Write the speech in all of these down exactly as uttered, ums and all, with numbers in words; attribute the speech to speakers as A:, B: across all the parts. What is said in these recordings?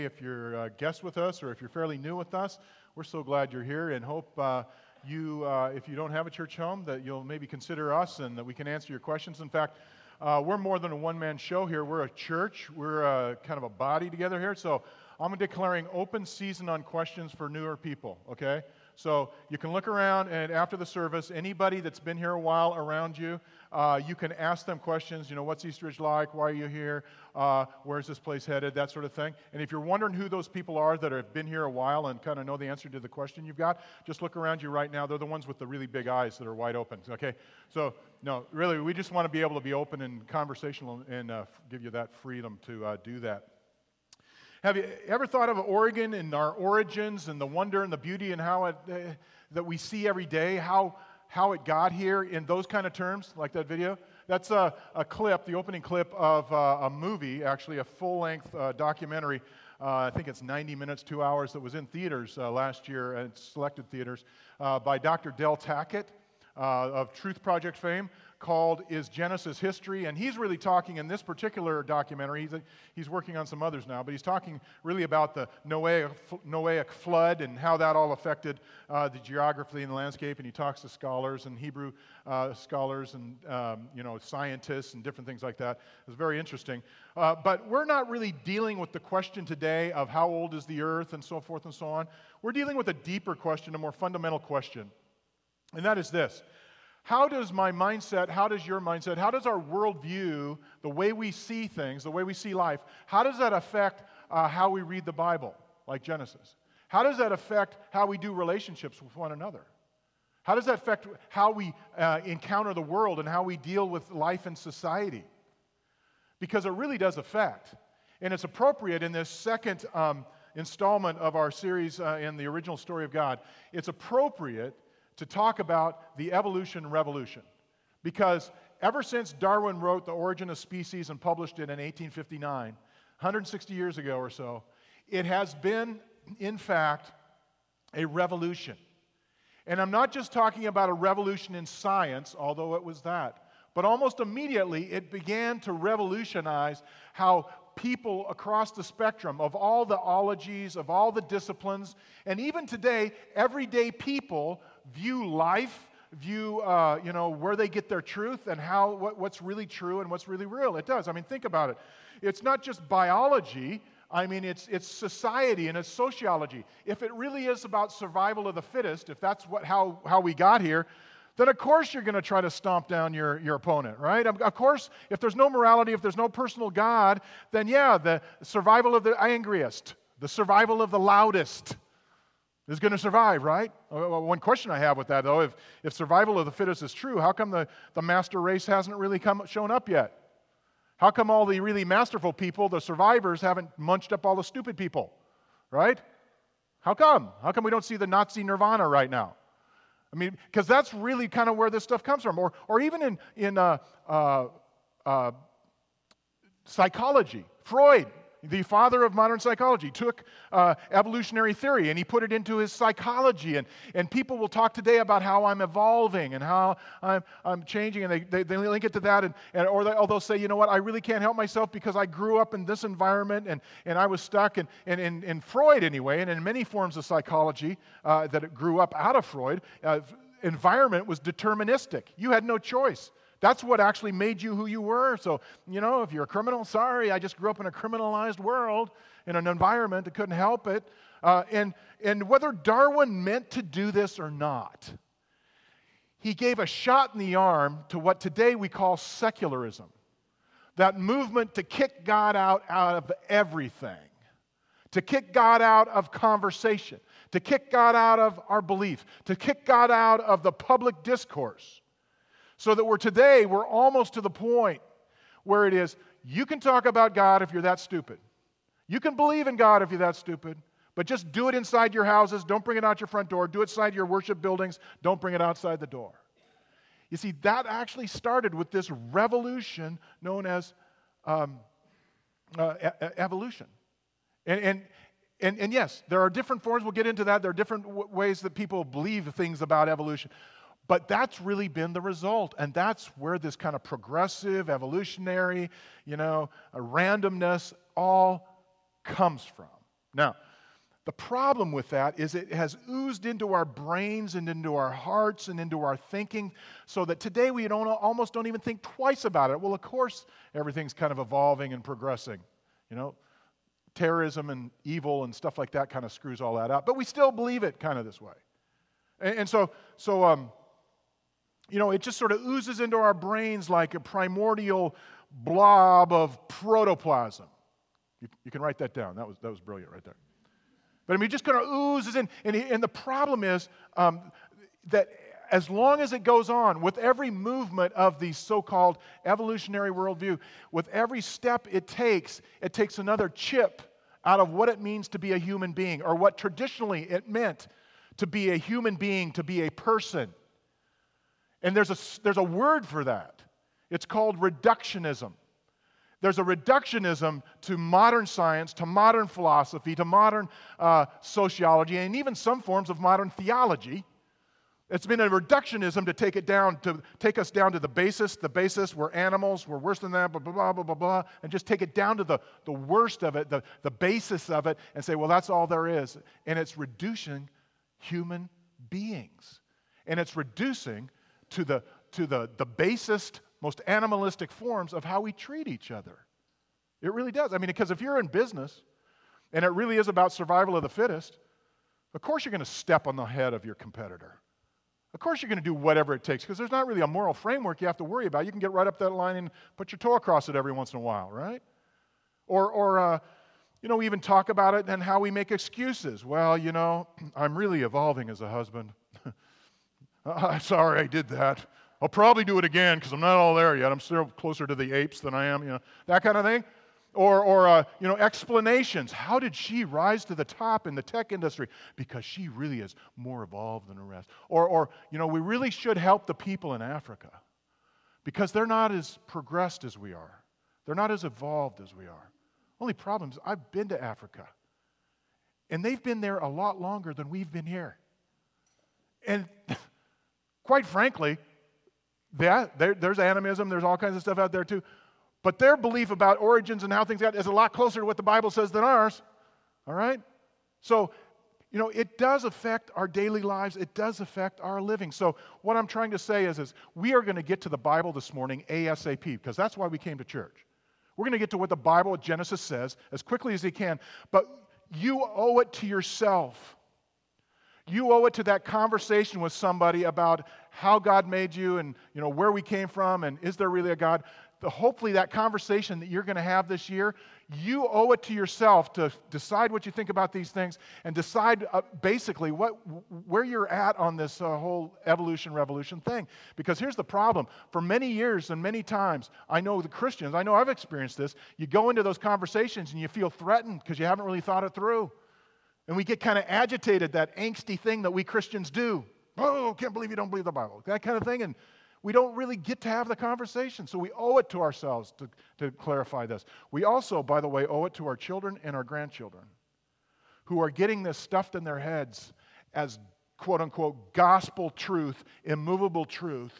A: If you're a guest with us or if you're fairly new with us, we're so glad you're here and hope uh, you, uh, if you don't have a church home, that you'll maybe consider us and that we can answer your questions. In fact, uh, we're more than a one-man show here. We're a church. We're uh, kind of a body together here. So I'm declaring open season on questions for newer people, okay? So you can look around, and after the service, anybody that's been here a while around you, uh, you can ask them questions. You know, what's East Ridge like? Why are you here? Uh, where's this place headed? That sort of thing. And if you're wondering who those people are that have been here a while and kind of know the answer to the question you've got, just look around you right now. They're the ones with the really big eyes that are wide open, okay? So, no, really, we just want to be able to be open and conversational and uh, give you that freedom to uh, do that. Have you ever thought of Oregon and our origins and the wonder and the beauty and how it uh, that we see every day, how how it got here in those kind of terms, like that video? That's a, a clip, the opening clip of uh, a movie, actually a full-length uh, documentary. Uh, I think it's ninety minutes, two hours, that was in theaters uh, last year and selected theaters uh, by Doctor Del Tackett uh, of Truth Project fame, called Is Genesis History? And he's really talking in this particular documentary, he's, he's working on some others now, but he's talking really about the Noahic, Noahic flood and how that all affected uh, the geography and the landscape, and he talks to scholars and Hebrew uh, scholars and um, you know scientists and different things like that. It's very interesting. Uh, but we're not really dealing with the question today of how old is the earth and so forth and so on. We're dealing with a deeper question, a more fundamental question, and that is this. How does my mindset, how does your mindset, how does our worldview, the way we see things, the way we see life, how does that affect uh, how we read the Bible, like Genesis? How does that affect how we do relationships with one another? How does that affect how we uh, encounter the world and how we deal with life and society? Because it really does affect. And it's appropriate in this second um, installment of our series uh, in the original story of God. It's appropriate to talk about the evolution revolution. Because ever since Darwin wrote The Origin of Species and published it in eighteen fifty-nine, one hundred sixty years ago or so, it has been, in fact, a revolution. And I'm not just talking about a revolution in science, although it was that, but almost immediately it began to revolutionize how people across the spectrum of all the ologies, of all the disciplines, and even today, everyday people view life, view uh, you know where they get their truth and how what, what's really true and what's really real. It does. I mean, think about it. It's not just biology. I mean, it's it's society and it's sociology. If it really is about survival of the fittest, if that's what how how we got here, then of course you're going to try to stomp down your, your opponent, right? Of course, if there's no morality, if there's no personal God, then yeah, the survival of the angriest, the survival of the loudest is going to survive, right? One question I have with that, though, if, if survival of the fittest is true, how come the, the master race hasn't really come shown up yet? How come all the really masterful people, the survivors, haven't munched up all the stupid people, right? How come? How come we don't see the Nazi nirvana right now? I mean, because that's really kind of where this stuff comes from. Or, or even in, in uh, uh, uh, psychology, Freud, the father of modern psychology, took uh, evolutionary theory and he put it into his psychology. And, and people will talk today about how I'm evolving and how I'm, I'm changing, and they, they, they link it to that. And, and, or, they, or they'll say, you know what, I really can't help myself because I grew up in this environment and, and I was stuck. And in and, and Freud, anyway, and in many forms of psychology uh, that it grew up out of Freud, uh, environment was deterministic. You had no choice. That's what actually made you who you were. So, you know, if you're a criminal, sorry, I just grew up in a criminalized world, in an environment that couldn't help it. Uh, and, and whether Darwin meant to do this or not, he gave a shot in the arm to what today we call secularism. That movement to kick God out, out of everything. To kick God out of conversation. To kick God out of our belief. To kick God out of the public discourse. So that we're today, we're almost to the point where it is, you can talk about God if you're that stupid. You can believe in God if you're that stupid, but just do it inside your houses. Don't bring it out your front door. Do it inside your worship buildings. Don't bring it outside the door. You see, that actually started with this revolution known as um, uh, e- evolution. And, and, and, and yes, there are different forms. We'll get into that. There are different w- ways that people believe things about evolution. But that's really been the result, and that's where this kind of progressive, evolutionary, you know, randomness all comes from. Now, the problem with that is it has oozed into our brains and into our hearts and into our thinking so that today we don't almost don't even think twice about it. Well, of course, everything's kind of evolving and progressing. You know, terrorism and evil and stuff like that kind of screws all that up. But we still believe it kind of this way. And, and so, so um, you know, it just sort of oozes into our brains like a primordial blob of protoplasm. You, you can write that down. That was, that was brilliant right there. But I mean, it just kind of oozes in. And, and the problem is um, that as long as it goes on, with every movement of the so-called evolutionary worldview, with every step it takes, it takes another chip out of what it means to be a human being, or what traditionally it meant to be a human being, to be a person. And there's a, there's a word for that. It's called reductionism. There's a reductionism to modern science, to modern philosophy, to modern uh, sociology, and even some forms of modern theology. It's been a reductionism to take it down, to take us down to the basis. The basis, we're animals, we're worse than that, blah, blah, blah, blah, blah, blah, and just take it down to the, the worst of it, the, the basis of it, and say, well, that's all there is. And it's reducing human beings. And it's reducing to the, to the, the basest, most animalistic forms of how we treat each other. It really does. I mean, because if you're in business and it really is about survival of the fittest, of course you're going to step on the head of your competitor. Of course you're going to do whatever it takes because there's not really a moral framework you have to worry about. You can get right up that line and put your toe across it every once in a while, right? Or, or uh, you know, we even talk about it and how we make excuses. Well, you know, I'm really evolving as a husband. I'm sorry I did that. I'll probably do it again because I'm not all there yet. I'm still closer to the apes than I am, you know, that kind of thing. Or, or uh, you know, explanations. How did she rise to the top in the tech industry? Because she really is more evolved than the rest. Or, or, you know, we really should help the people in Africa because they're not as progressed as we are. They're not as evolved as we are. Only problem is I've been to Africa, and they've been there a lot longer than we've been here. And quite frankly, Yeah, there, there's animism, there's all kinds of stuff out there too. But their belief about origins and how things got is a lot closer to what the Bible says than ours. All right? So, you know, it does affect our daily lives. It does affect our living. So what I'm trying to say is, is we are going to get to the Bible this morning ASAP because that's why we came to church. We're going to get to what the Bible, what Genesis says, as quickly as we can. But you owe it to yourself. You owe it to that conversation with somebody about how God made you and, you know, where we came from and is there really a God. The, hopefully that conversation that you're going to have this year, you owe it to yourself to decide what you think about these things and decide uh, basically what where you're at on this uh, whole evolution revolution thing. Because here's the problem. For many years and many times, I know the Christians, I know I've experienced this, you go into those conversations and you feel threatened because you haven't really thought it through. And we get kind of agitated, that angsty thing that we Christians do. Oh, can't believe you don't believe the Bible. That kind of thing. And we don't really get to have the conversation. So we owe it to ourselves to, to clarify this. We also, by the way, owe it to our children and our grandchildren who are getting this stuffed in their heads as quote-unquote gospel truth, immovable truth,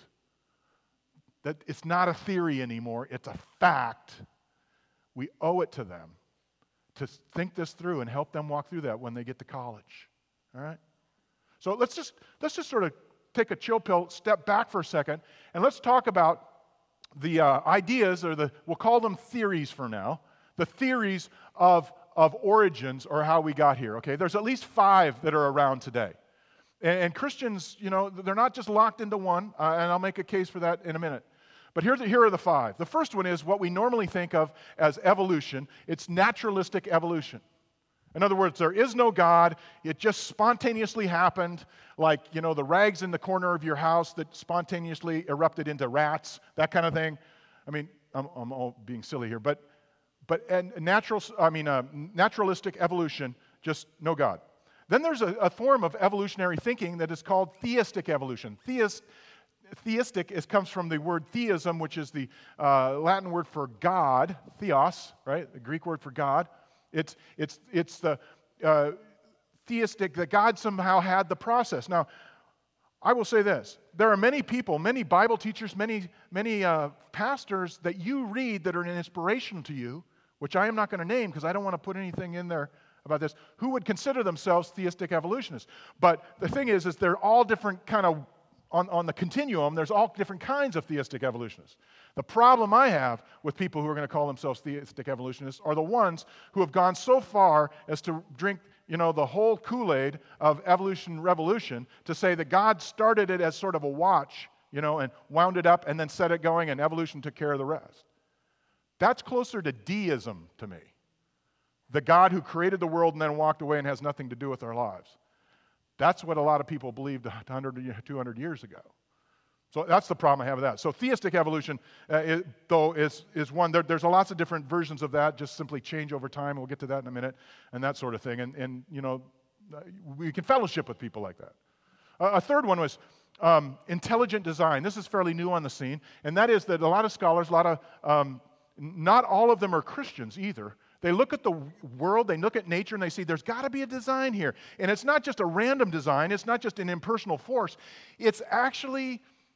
A: that it's not a theory anymore, it's a fact. We owe it to them to think this through and help them walk through that when they get to college. All right? So let's just let's just sort of take a chill pill, step back for a second, and let's talk about the uh, ideas, or the we'll call them theories for now, the theories of, of origins or how we got here. Okay, there's at least five that are around today. And, and Christians, you know, they're not just locked into one, uh, and I'll make a case for that in a minute. But here, here are the five. The first one is what we normally think of as evolution. It's naturalistic evolution. In other words, there is no God. It just spontaneously happened, like, you know, the rags in the corner of your house that spontaneously erupted into rats, that kind of thing. I mean, I'm, I'm all being silly here, but but and natural, I mean, uh, naturalistic evolution, just no God. Then there's a, a form of evolutionary thinking that is called theistic evolution. Theist, theistic is, comes from the word theism, which is the uh, Latin word for God, theos, right? The Greek word for God. It's it's it's the uh, theistic that God somehow had the process. Now, I will say this: there are many people, many Bible teachers, many many uh, pastors that you read that are an inspiration to you, which I am not going to name because I don't want to put anything in there about this, who would consider themselves theistic evolutionists. But the thing is, is they're all different kind of, on, on the continuum, there's all different kinds of theistic evolutionists. The problem I have with people who are going to call themselves theistic evolutionists are the ones who have gone so far as to drink, you know, the whole Kool-Aid of evolution revolution to say that God started it as sort of a watch, you know, and wound it up and then set it going, and evolution took care of the rest. That's closer to deism to me. The God who created the world and then walked away and has nothing to do with our lives. That's what a lot of people believed one hundred, two hundred years ago. So that's the problem I have with that. So theistic evolution, uh, is, though, is, is one. There, there's lots of different versions of that, just simply change over time. We'll get to that in a minute, and that sort of thing. And, and you know, we can fellowship with people like that. Uh, a third one was um, intelligent design. This is fairly new on the scene, and that is that a lot of scholars, a lot of, um, not all of them are Christians either. They look at the world, they look at nature, and they see there's got to be a design here. And it's not just a random design. It's not just an impersonal force. It's actually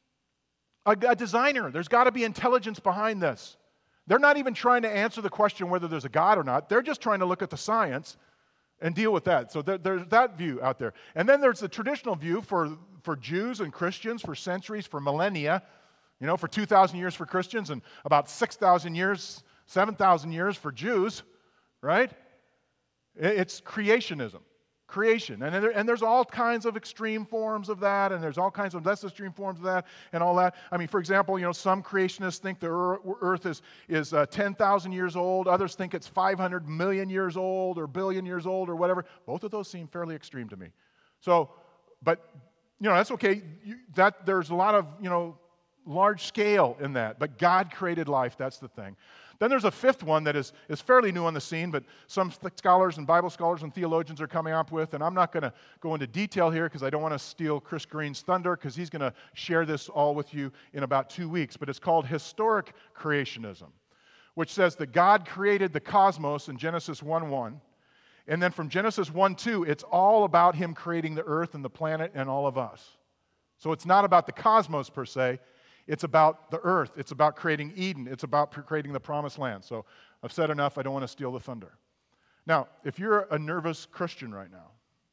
A: a, a designer. There's got to be intelligence behind this. They're not even trying to answer the question whether there's a God or not. They're just trying to look at the science and deal with that. So there, there's that view out there. And then there's the traditional view for, for Jews and Christians for centuries, for millennia, you know, for two thousand years for Christians and about six thousand years, seven thousand years for Jews. Right? It's creationism, creation. And, there, and there's all kinds of extreme forms of that, and there's all kinds of less extreme forms of that, and all that. I mean, for example, you know, some creationists think the earth is, is uh, ten thousand years old. Others think it's five hundred million years old or billion years old or whatever. Both of those seem fairly extreme to me. So, but, you know, that's okay. You, that, there's a lot of, you know, large scale in that. But God created life. That's the thing. Then there's a fifth one that is, is fairly new on the scene, but some scholars and Bible scholars and theologians are coming up with, and I'm not going to go into detail here because I don't want to steal Chris Green's thunder because he's going to share this all with you in about two weeks, but it's called historic creationism, which says that God created the cosmos in Genesis one one, and then from Genesis one two, it's all about Him creating the earth and the planet and all of us. So it's not about the cosmos per se. It's about the earth. It's about creating Eden. It's about creating the promised land. So I've said enough. I don't want to steal the thunder. Now, if you're a nervous Christian right now,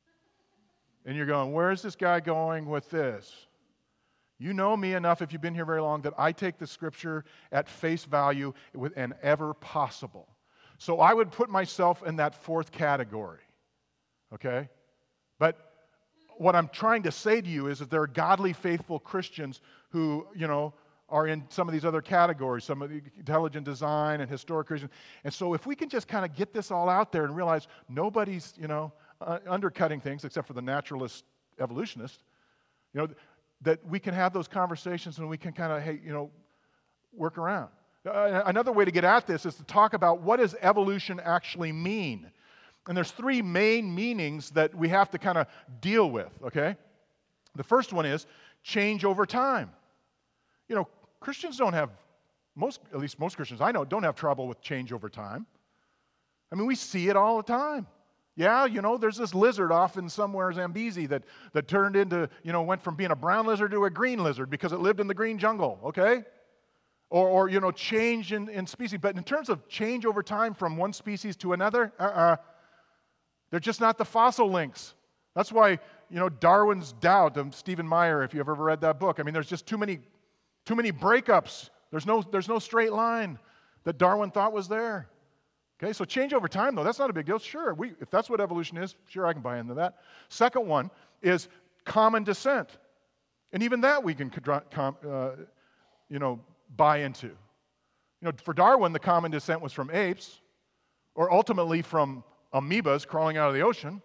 A: and you're going, where is this guy going with this? You know me enough, if you've been here very long, that I take the Scripture at face value and ever possible. So I would put myself in that fourth category, okay? But what I'm trying to say to you is that there are godly, faithful Christians who, you know, are in some of these other categories, some of the intelligent design and historic Christian. And so if we can just kind of get this all out there and realize nobody's, you know, uh, undercutting things except for the naturalist evolutionist, you know, that we can have those conversations and we can kind of, hey, you know, work around. Uh, another way to get at this is to talk about what does evolution actually mean? And there's three main meanings that we have to kind of deal with, okay? The first one is change over time. You know, Christians don't have, most, at least most Christians I know, don't have trouble with change over time. I mean, we see it all the time. Yeah, you know, there's this lizard off in somewhere Zambezi that, that turned into, you know, went from being a brown lizard to a green lizard because it lived in the green jungle, okay? Or, or you know, change in, in species. But in terms of change over time from one species to another, uh-uh. They're just not the fossil links. That's why, you know, Darwin's Doubt of Stephen Meyer, if you've ever read that book. I mean, there's just too many, too many breakups. There's no, there's no straight line that Darwin thought was there. Okay, so change over time, though, that's not a big deal. Sure, we, if that's what evolution is, sure, I can buy into that. Second one is common descent. And even that we can, uh, you know, buy into. You know, for Darwin, the common descent was from apes, or ultimately from amoebas crawling out of the ocean.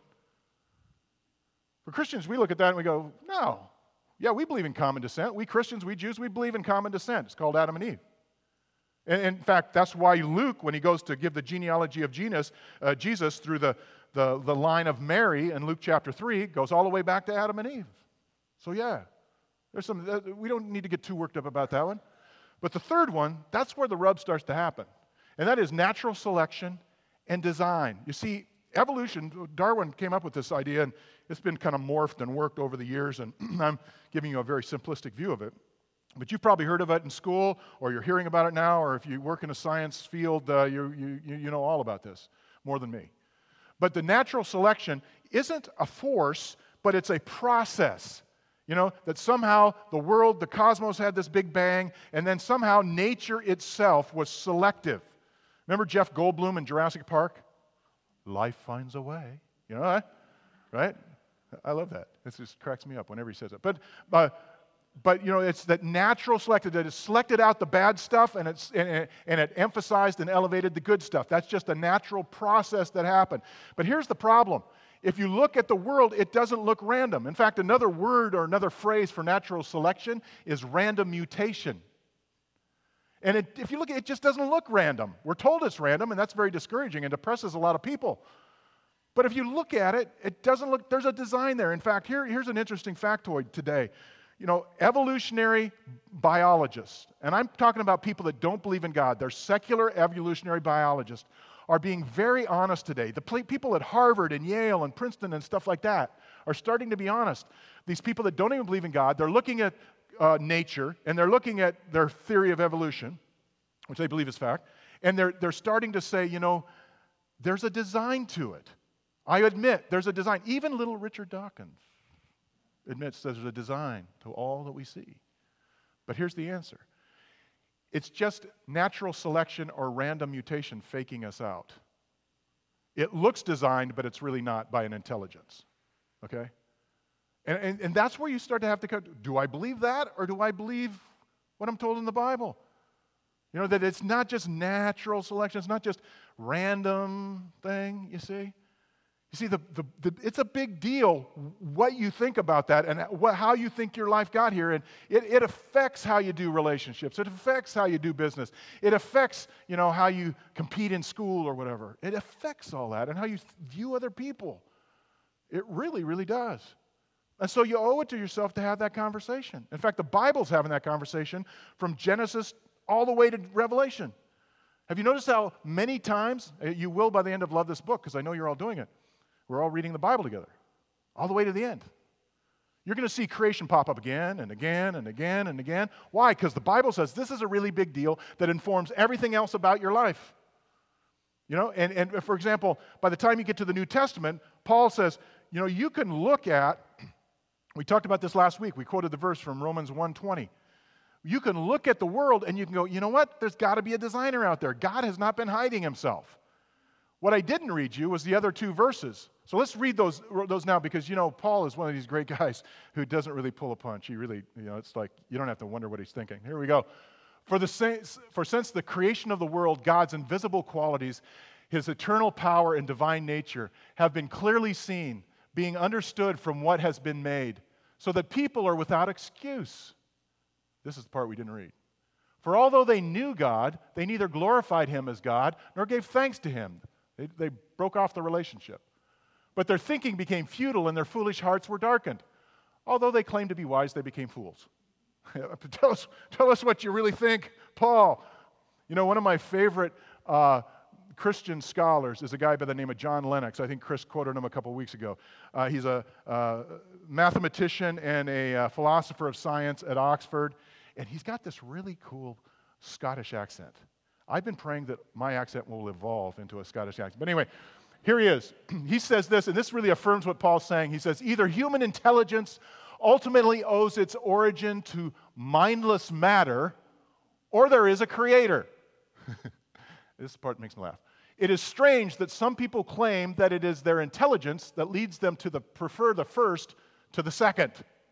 A: For Christians, we look at that and we go, no. Yeah, we believe in common descent. We Christians, we Jews, we believe in common descent. It's called Adam and Eve. And in fact, that's why Luke, when he goes to give the genealogy of Jesus, uh, Jesus through the, the, the line of Mary in Luke chapter three, goes all the way back to Adam and Eve. So yeah, there's some. Uh, we don't need to get too worked up about that one. But the third one, that's where the rub starts to happen. And that is natural selection and design. You see, evolution, Darwin came up with this idea, and it's been kind of morphed and worked over the years, and I'm giving you a very simplistic view of it. But you've probably heard of it in school, or you're hearing about it now, or if you work in a science field, uh, you, you, you know all about this, more than me. But the natural selection isn't a force, but it's a process. You know, that somehow the world, the cosmos had this big bang, and then somehow nature itself was selective. Remember Jeff Goldblum in Jurassic Park? Life finds a way. You know that? Right? I love that. It just cracks me up whenever he says it. But, uh, but you know, it's that natural selected, that it selected out the bad stuff and, it's, and, it, and it emphasized and elevated the good stuff. That's just a natural process that happened. But here's the problem. If you look at the world, it doesn't look random. In fact, another word or another phrase for natural selection is random mutation. And it, if you look at it, it just doesn't look random. We're told it's random, and that's very discouraging and depresses a lot of people. But if you look at it, it doesn't look, there's a design there. In fact, here, here's an interesting factoid today. You know, evolutionary biologists, and I'm talking about people that don't believe in God, they're secular evolutionary biologists, are being very honest today. The people at Harvard and Yale and Princeton and stuff like that are starting to be honest. These people that don't even believe in God, they're looking at uh, nature, and they're looking at their theory of evolution, which they believe is fact, and they're, they're starting to say, you know, there's a design to it. I admit, there's a design. Even little Richard Dawkins admits there's a design to all that we see. But here's the answer. It's just natural selection or random mutation faking us out. It looks designed, but it's really not by an intelligence. Okay? And, and, and that's where you start to have to go, do I believe that, or do I believe what I'm told in the Bible? You know, that it's not just natural selection, it's not just random thing, you see? You see, the, the, the, it's a big deal what you think about that and what, how you think your life got here. And it, it affects how you do relationships. It affects how you do business. It affects, you know, how you compete in school or whatever. It affects all that and how you view other people. It really, really does. And so you owe it to yourself to have that conversation. In fact, the Bible's having that conversation from Genesis all the way to Revelation. Have you noticed how many times, you will by the end of Love This Book, because I know you're all doing it, we're all reading the Bible together, all the way to the end. You're going to see creation pop up again and again and again and again. Why? Because the Bible says this is a really big deal that informs everything else about your life. You know, and, and for example, by the time you get to the New Testament, Paul says, you know, you can look at, we talked about this last week, we quoted the verse from Romans one twenty. You can look at the world and you can go, you know what? There's got to be a designer out there. God has not been hiding himself. What I didn't read you was the other two verses. So let's read those, those now because, you know, Paul is one of these great guys who doesn't really pull a punch. He really, you know, it's like you don't have to wonder what he's thinking. Here we go. For, the saints, for since the creation of the world, God's invisible qualities, his eternal power and divine nature have been clearly seen, being understood from what has been made, so that people are without excuse. This is the part we didn't read. For although they knew God, they neither glorified him as God nor gave thanks to him. They, they broke off the relationship. But their thinking became futile and their foolish hearts were darkened. Although they claimed to be wise, they became fools. tell, us, tell us what you really think, Paul. You know, one of my favorite uh, Christian scholars is a guy by the name of John Lennox. I think Chris quoted him a couple weeks ago. Uh, he's a uh, mathematician and a uh, philosopher of science at Oxford. And he's got this really cool Scottish accent. I've been praying that my accent will evolve into a Scottish accent. But anyway, here he is. He says this, and this really affirms what Paul's saying. He says, either human intelligence ultimately owes its origin to mindless matter, or there is a creator. This part makes me laugh. It is strange that some people claim that it is their intelligence that leads them to the, prefer the first to the second.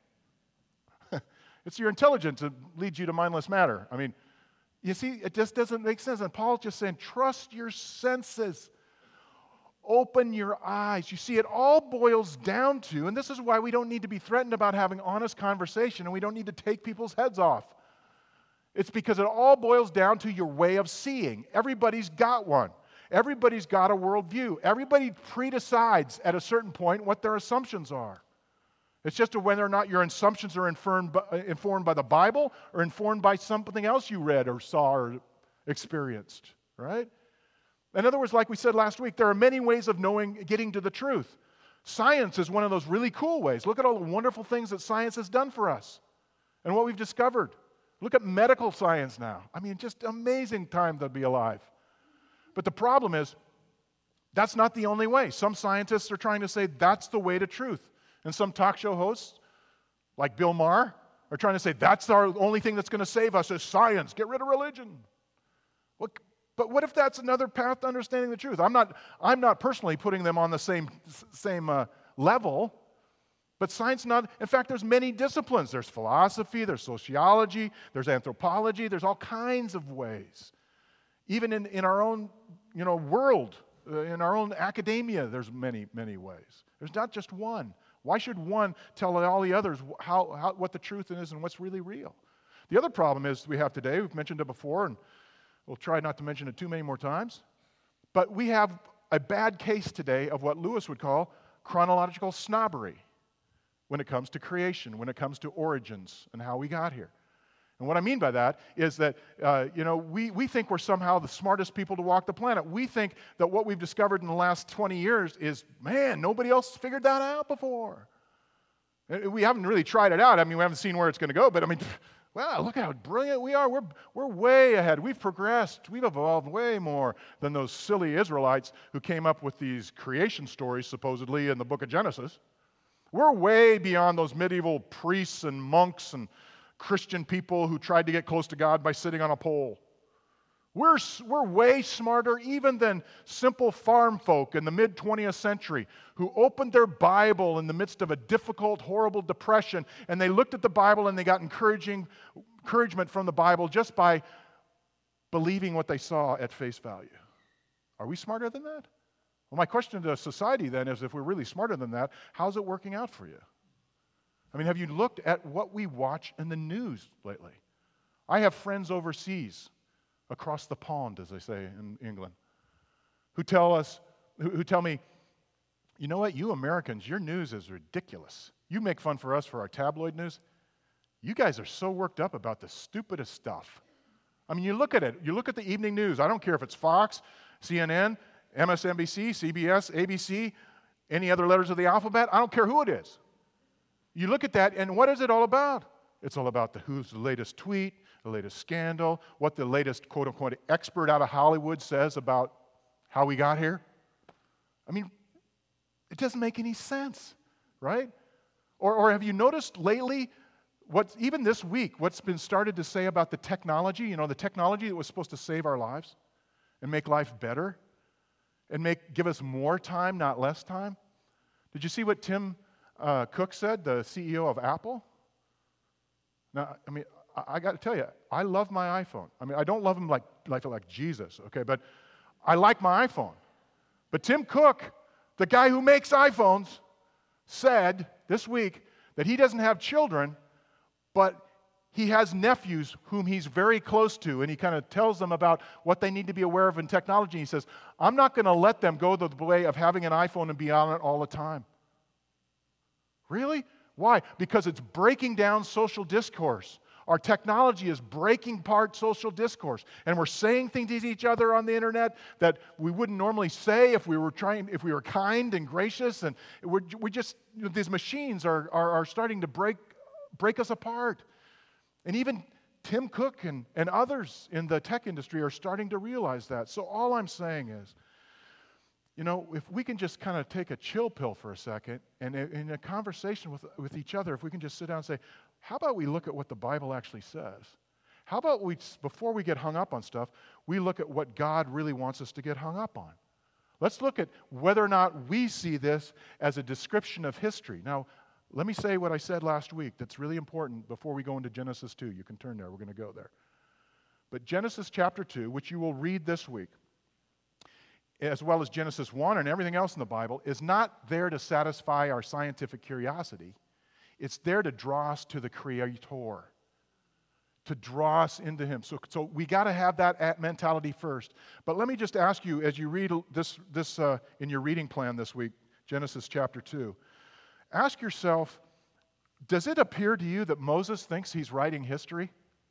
A: It's your intelligence that leads you to mindless matter. I mean, you see, it just doesn't make sense. And Paul's just saying, trust your senses. Open your eyes. You see, it all boils down to, and this is why we don't need to be threatened about having honest conversation, and we don't need to take people's heads off. It's because it all boils down to your way of seeing. Everybody's got one. Everybody's got a worldview. Everybody pre-decides at a certain point what their assumptions are. It's just whether or not your assumptions are informed by, informed by the Bible or informed by something else you read or saw or experienced, right? In other words, like we said last week, there are many ways of knowing, getting to the truth. Science is one of those really cool ways. Look at all the wonderful things that science has done for us and what we've discovered. Look at medical science now. I mean, just amazing time to be alive. But the problem is, That's not the only way. Some scientists are trying to say that's the way to truth. And some talk show hosts, like Bill Maher, are trying to say that's our only thing that's going to save us is science. Get rid of religion. Well, but what if that's another path to understanding the truth? I'm not, I'm not personally putting them on the same, same uh, level, but science not, in fact, there's many disciplines. There's philosophy, there's sociology, there's anthropology, there's all kinds of ways. Even in, in our own, you know, world, uh, in our own academia, there's many, many ways. There's not just one. Why should one tell all the others how, how, what the truth is and what's really real? The other problem is we have today, we've mentioned it before, and we'll try not to mention it too many more times, but we have a bad case today of what Lewis would call chronological snobbery when it comes to creation, when it comes to origins and how we got here. And what I mean by that is that, uh, you know, we, we think we're somehow the smartest people to walk the planet. We think that what we've discovered in the last twenty years is, man, nobody else figured that out before. We haven't really tried it out. I mean, we haven't seen where it's going to go, but I mean, wow, look how brilliant we are. We're, we're way ahead. We've progressed. We've evolved way more than those silly Israelites who came up with these creation stories, supposedly, in the book of Genesis. We're way beyond those medieval priests and monks and Christian people who tried to get close to God by sitting on a pole. We're, we're way smarter even than simple farm folk in the mid-twentieth century who opened their Bible in the midst of a difficult, horrible depression, and they looked at the Bible and they got encouraging, encouragement from the Bible just by believing what they saw at face value. Are we smarter than that? Well, my question to society then is, if we're really smarter than that, how's it working out for you? I mean, have you looked at what we watch in the news lately? I have friends overseas, across the pond, as they say in England, who tell us, who, who tell me, you know what, you Americans, your news is ridiculous. You make fun for us for our tabloid news. You guys are so worked up about the stupidest stuff. I mean, you look at it. You look at the evening news. I don't care if it's Fox, C N N, M S N B C, C B S, A B C, any other letters of the alphabet. I don't care who it is. You look at that, and what is it all about? It's all about the who's the latest tweet, the latest scandal, what the latest quote-unquote expert out of Hollywood says about how we got here. I mean, it doesn't make any sense, right? Or, or have you noticed lately, what's, even this week, what's been started to say about the technology, you know, the technology that was supposed to save our lives and make life better and make give us more time, not less time? Did you see what Tim uh, Cook said, the C E O of Apple? Now, I mean, I, I got to tell you, I love my iPhone. I mean, I don't love him like, like, like Jesus, okay, but I like my iPhone. But Tim Cook, the guy who makes iPhones, said this week that he doesn't have children, but he has nephews whom he's very close to, and he kind of tells them about what they need to be aware of in technology. He says, I'm not going to let them go the way of having an iPhone and be on it all the time. Really? Why? Because it's breaking down social discourse. Our technology is breaking apart social discourse, and we're saying things to each other on the internet that we wouldn't normally say if we were trying, if we were kind and gracious. And we're, we just, you know, these machines are, are are starting to break break us apart. And even Tim Cook and, and others in the tech industry are starting to realize that. So all I'm saying is, you know, if we can just kind of take a chill pill for a second, and in a conversation with, with each other, if we can just sit down and say, how about we look at what the Bible actually says? How about we, before we get hung up on stuff, we look at what God really wants us to get hung up on? Let's look at whether or not we see this as a description of history. Now, let me say what I said last week that's really important before we go into Genesis two. You can turn there. We're going to go there. But Genesis chapter two, which you will read this week, as well as Genesis one and everything else in the Bible, is not there to satisfy our scientific curiosity. It's there to draw us to the Creator, to draw us into Him. So, so we got to have that mentality first. But let me just ask you, as you read this, this uh, in your reading plan this week, Genesis chapter two, ask yourself, does it appear to you that Moses thinks he's writing history?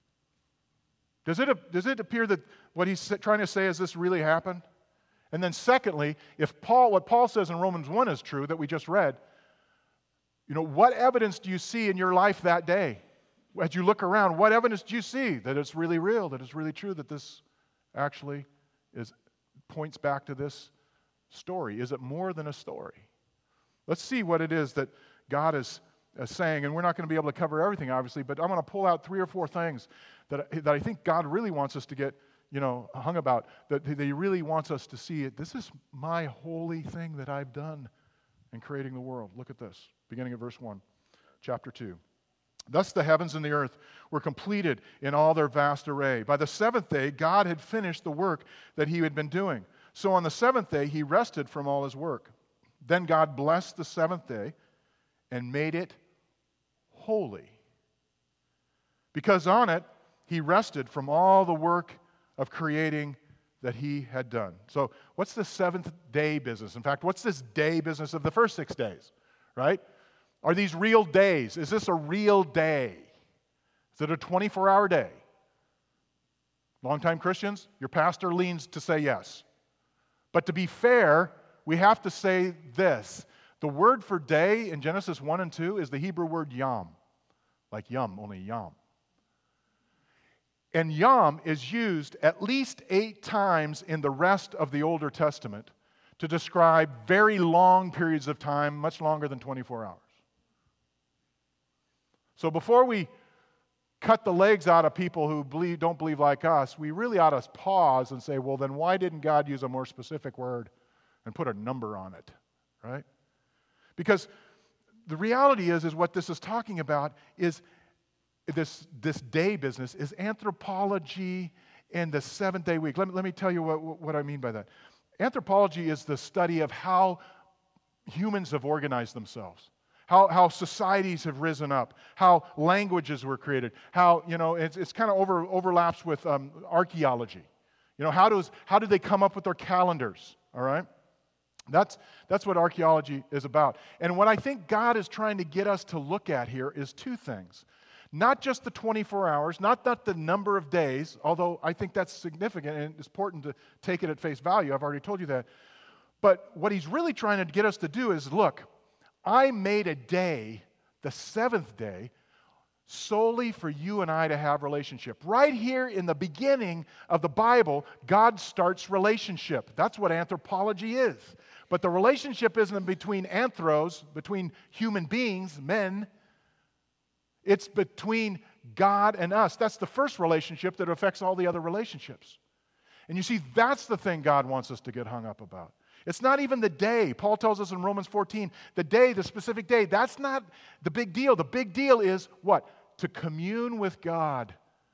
A: Does it, does it appear that what he's trying to say is this really happened? And then secondly, if Paul, what Paul says in Romans one is true that we just read, you know, what evidence do you see in your life that day? As you look around, what evidence do you see that it's really real, that it's really true, that this actually is points back to this story? Is it more than a story? Let's see what it is that God is uh, saying, and we're not going to be able to cover everything, obviously, but I'm going to pull out three or four things that, that I think God really wants us to get, you know, hung about, that, that He really wants us to see it. This is my holy thing that I've done in creating the world. Look at this, beginning at verse one, chapter two. Thus the heavens and the earth were completed in all their vast array. By the seventh day, God had finished the work that He had been doing. So on the seventh day, He rested from all His work. Then God blessed the seventh day and made it holy, because on it He rested from all the work of creating that He had done. So what's the seventh day business? In fact, what's this day business of the first six days, right? Are these real days? Is this a real day? Is it a twenty-four hour day? Longtime Christians, your pastor leans to say yes. But to be fair, we have to say this. The word for day in Genesis one and two is the Hebrew word yom. Like yum, only yom. And yom is used at least eight times in the rest of the Older Testament to describe very long periods of time, much longer than twenty-four hours. So before we cut the legs out of people who believe, don't believe like us, we really ought to pause and say, well, then why didn't God use a more specific word and put a number on it, right? Because the reality is, is what this is talking about is this, this day business is anthropology and the seventh day week. Let me, let me tell you what, what I mean by that. Anthropology is the study of how humans have organized themselves. How, how societies have risen up, how languages were created, how, you know, it's, it's kind of over, overlaps with um, archaeology. You know, how does how did they come up with their calendars, all right? That's, that's what archaeology is about. And what I think God is trying to get us to look at here is two things. Not just the twenty-four hours, not that the number of days, although I think that's significant and it's important to take it at face value. I've already told you that. But what He's really trying to get us to do is, look, I made a day, the seventh day, solely for you and I to have relationship. Right here in the beginning of the Bible, God starts relationship. That's what anthropology is. But the relationship isn't between anthros, between human beings, men. It's between God and us. That's the first relationship that affects all the other relationships. And you see, that's the thing God wants us to get hung up about. It's not even the day. Paul tells us in Romans fourteen, the day, the specific day, that's not the big deal. The big deal is what? To commune with God.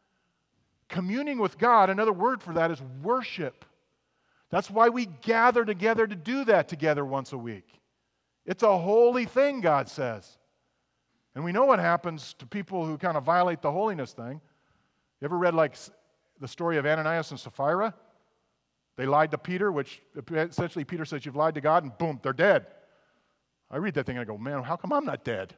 A: Communing with God, another word for that is worship. That's why we gather together to do that together once a week. It's a holy thing, God says. And we know what happens to people who kind of violate the holiness thing. You ever read like the story of Ananias and Sapphira? They lied to Peter, which essentially Peter says, you've lied to God, and boom, they're dead. I read that thing and I go, man, how come I'm not dead?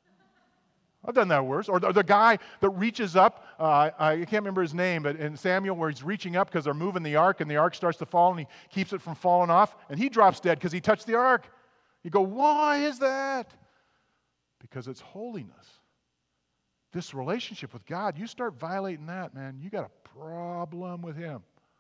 A: I've done that worse. Or the, the guy that reaches up, uh, I can't remember his name, but in Samuel where he's reaching up because they're moving the ark and the ark starts to fall and he keeps it from falling off and he drops dead because he touched the ark. You go, why is that? Because it's holiness. This relationship with God, you start violating that, man, you got a problem with Him.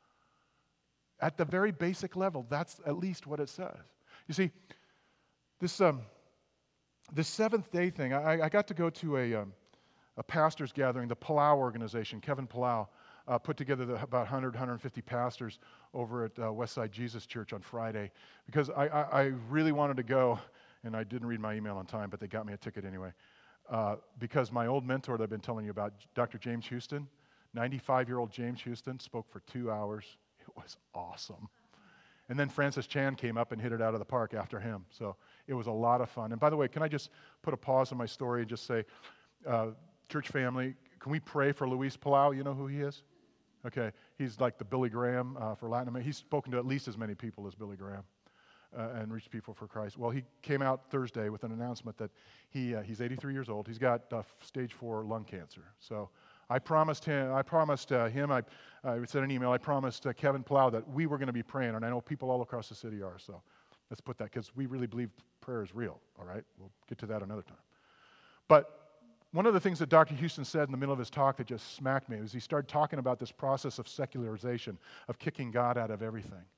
A: At the very basic level, that's at least what it says. You see, this um, this seventh day thing, I, I got to go to a, um, a pastor's gathering, the Palau organization. Kevin Palau uh, put together the, about one hundred, one hundred fifty pastors over at uh, Westside Jesus Church on Friday because I, I, I really wanted to go, and I didn't read my email on time, but they got me a ticket anyway. Uh, because my old mentor that I've been telling you about, Doctor James Houston, ninety-five-year-old James Houston, spoke for two hours. It was awesome. And then Francis Chan came up and hit it out of the park after him. So it was a lot of fun. And by the way, can I just put a pause on my story and just say, uh, church family, can we pray for Luis Palau? You know who he is? Okay, he's like the Billy Graham uh, for Latin America. He's spoken to at least as many people as Billy Graham uh, and reached people for Christ. Well, he came out Thursday with an announcement that he uh, he's eighty-three years old. He's got uh, stage four lung cancer. So I promised him, I promised uh, him, I, I sent an email, I promised uh, Kevin Palau that we were going to be praying, and I know people all across the city are, so let's put that, because we really believe prayer is real, all right? We'll get to that another time. But one of the things that Doctor Houston said in the middle of his talk that just smacked me was he started talking about this process of secularization, of kicking God out of everything.